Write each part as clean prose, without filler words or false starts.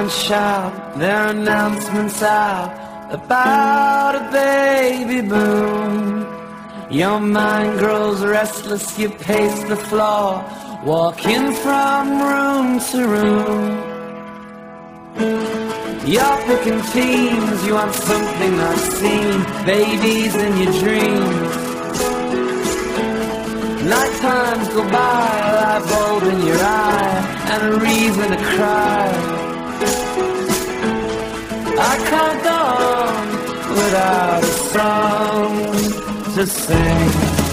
and shout their announcements out about a baby boom. Your mind grows restless, you pace the floor, walking from room to room. You're picking teams, you want something not seen, babies in your dreams. Night times go by, light bulb in your eye, and a reason to cry. I can't go on without a song to sing,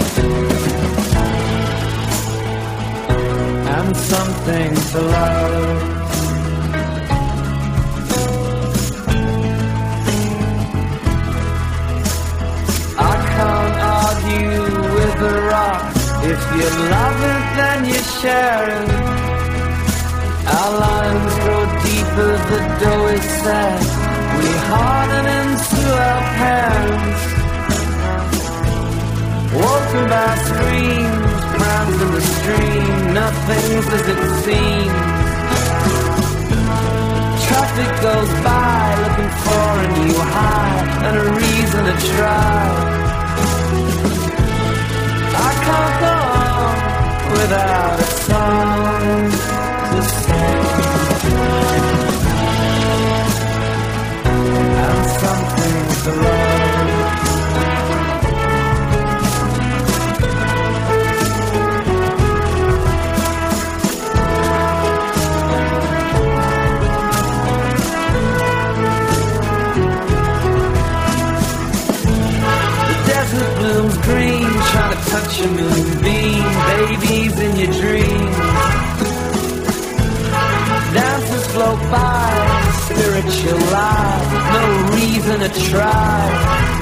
and something to love. I can't argue with the rock. If you love it, then you share it. Our lines grow deeper, the dough is set. We harden into our hands, woken by screams, crowns in the stream. Nothing's as it seems. Traffic goes by, looking for a new high and a reason to try. I can't go on without a song to sing, and something to love. The desert blooms green, trying to touch a moonbeam, babies in your dreams. Dances float by, spiritual life, no reason to try.